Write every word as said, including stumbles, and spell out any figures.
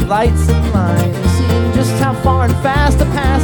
lights and lines, seeing just how far and fast I pass